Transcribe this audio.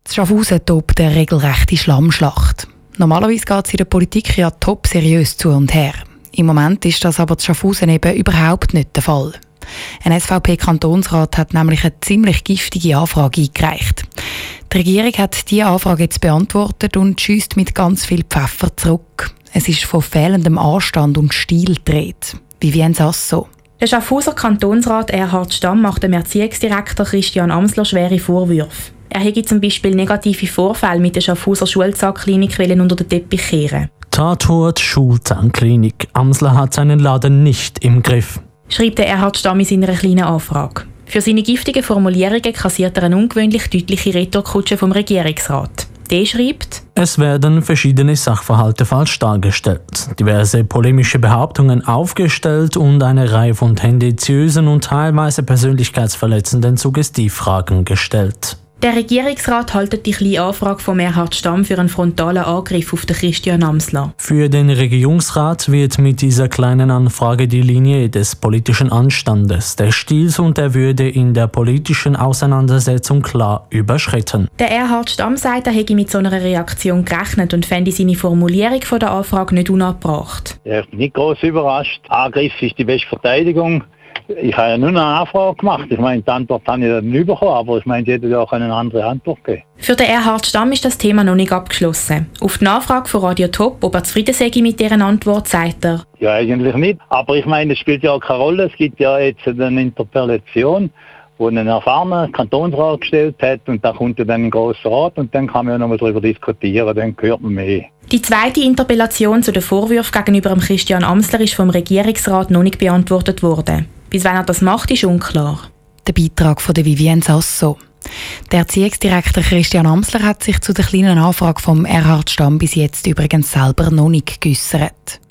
In Schaffhausen tobt eine regelrechte Schlammschlacht. Normalerweise geht es in der Politik ja top seriös zu und her. Im Moment ist das aber in Schaffhausen eben überhaupt nicht der Fall. Ein SVP-Kantonsrat hat nämlich eine ziemlich giftige Anfrage eingereicht. Die Regierung hat diese Anfrage jetzt beantwortet und schiesst mit ganz viel Pfeffer zurück. Es ist von fehlendem Anstand und Stil die Rede. Vivien Sasso. Der Schaffhauser Kantonsrat Erhard Stamm macht dem Erziehungsdirektor Christian Amsler schwere Vorwürfe. Er hätte zum Beispiel negative Vorfälle mit der Schaffhauser Schulzahnklinik unter den Teppich kehren. Tatort Schulzahnklinik. Amsler hat seinen Laden nicht im Griff, schreibt der Erhard Stamm in seiner kleinen Anfrage. Für seine giftigen Formulierungen kassiert er eine ungewöhnlich deutliche Retourkutsche vom Regierungsrat. Der schreibt: Es werden verschiedene Sachverhalte falsch dargestellt, diverse polemische Behauptungen aufgestellt und eine Reihe von tendenziösen und teilweise persönlichkeitsverletzenden Suggestivfragen gestellt. Der Regierungsrat hält die kleine Anfrage von Erhard Stamm für einen frontalen Angriff auf den Christian Amsler. Für den Regierungsrat wird mit dieser kleinen Anfrage die Linie des politischen Anstandes, des Stils und der Würde in der politischen Auseinandersetzung klar überschritten. Der Erhard Stamm sagt, er hätte mit so einer Reaktion gerechnet und fände seine Formulierung von der Anfrage nicht unangebracht. Ich bin nicht groß überrascht. Angriff ist die beste Verteidigung. Ich habe ja nur eine Anfrage gemacht. Ich meine, die Antwort habe ich dann nicht bekommen, aber ich meine, jeder ja auch eine andere Antwort geben. Für den Erhard Stamm ist das Thema noch nicht abgeschlossen. Auf die Nachfrage von Radio Top, ob er zufrieden sei mit deren Antwort, sagt er: Ja, eigentlich nicht. Aber ich meine, es spielt ja auch keine Rolle. Es gibt ja jetzt eine Interpellation, die ein erfahrener Kantonsrat gestellt hat, und da kommt ja dann ein grosser Rat und dann kann man ja noch mal darüber diskutieren, dann hört man mehr. Die zweite Interpellation zu den Vorwürfen gegenüber dem Christian Amsler ist vom Regierungsrat noch nicht beantwortet worden. Bis wann er das macht, ist unklar. Der Beitrag von Vivien Sasso. Der Erziehungsdirektor Christian Amsler hat sich zu der kleinen Anfrage vom Erhard Stamm bis jetzt übrigens selber noch nicht geäussert.